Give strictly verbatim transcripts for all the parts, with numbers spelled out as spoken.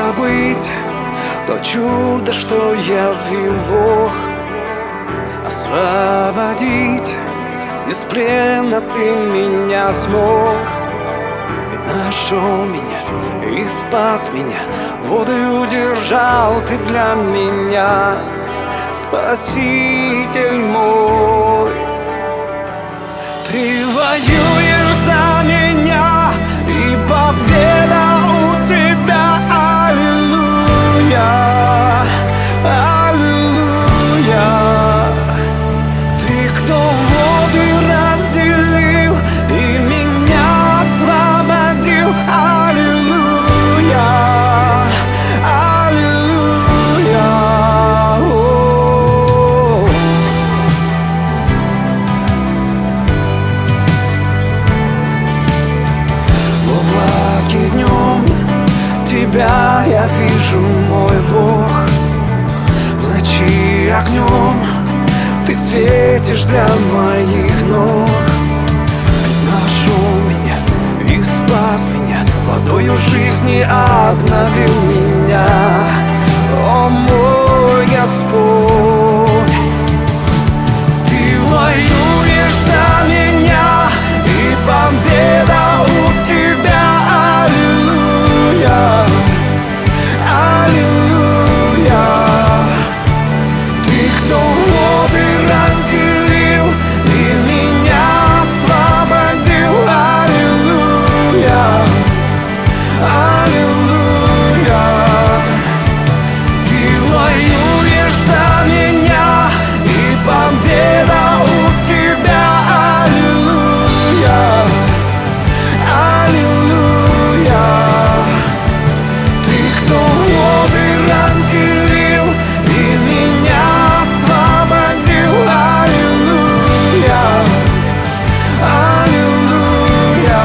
забыть то чудо, что явил Бог. Освободить из плена ты меня смог. Ведь нашел меня и спас меня, водой удержал ты для меня, Спаситель мой. Ты воюешь за меня, и победа у тебя. Аллилуйя, аллилуйя. Ты, кто воды разделил и меня освободил. Аллилуйя, аллилуйя. В облаке днем тебя я вижу, мой Бог. В ночи огнем ты светишь для моих ног. Нашел меня и спас меня, водою жизни обновил меня. О мой Господь, ты воюешь за меня, и победа у тебя. Аллилуйя, аллилуйя. Ты, кто воды разделил и меня освободил. Аллилуйя, аллилуйя. Ты воюешь за меня, и победа у тебя. Аллилуйя, аллилуйя. Ты, кто воды разделил и меня освободил. Аллилуйя, аллилуйя.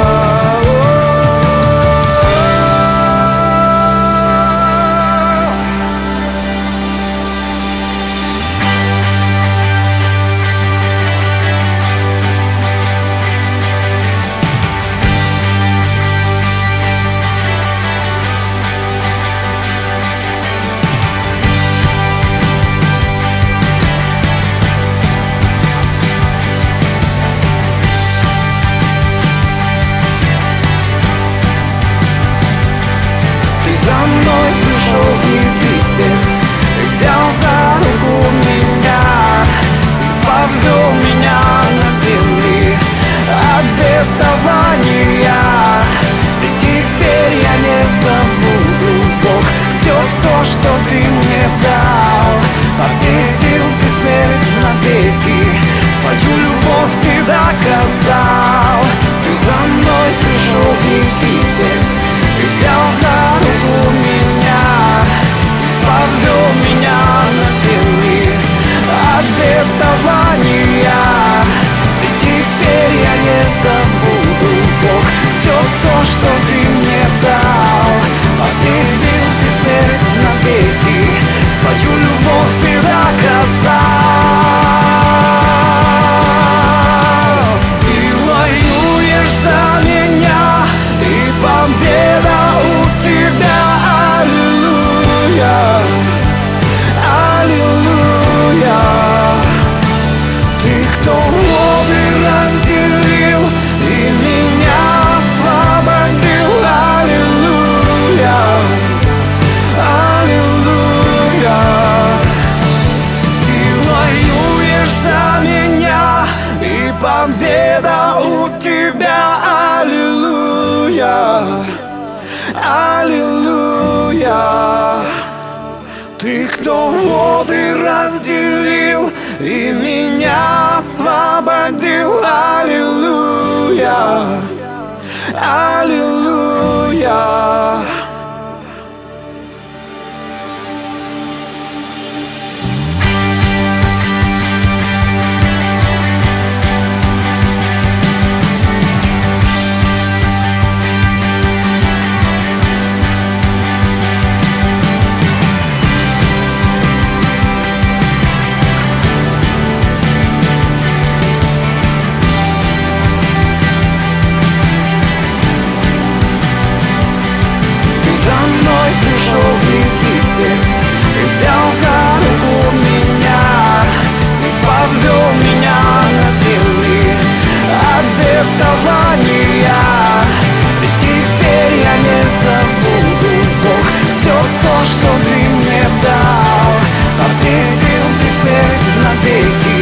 Ты за мной пришел в Египет, ты взял за руку меня и повел меня на земли обетования. И теперь я не забуду, Бог, все то, что ты мне дал. Победил ты смерть навеки, свою любовь ты доказал. Ты за мной пришел в Египет, ты взял за руку меня и повел меня на земли обетования. И теперь я не забуду, Бог, все то, что ты мне дал. Победил ты смерть навеки, свою любовь ты доказал. Ты воюешь за меня, и победа у тебя. Аллилуйя, аллилуйя. Ты, кто воды разделил и меня освободил. Аллилуйя, аллилуйя. Ты воюешь за меня, и победа у тебя. Аллилуйя, аллилуйя. Ты, кто воды разделил и меня освободил. Аллилуйя, аллилуйя. навеки.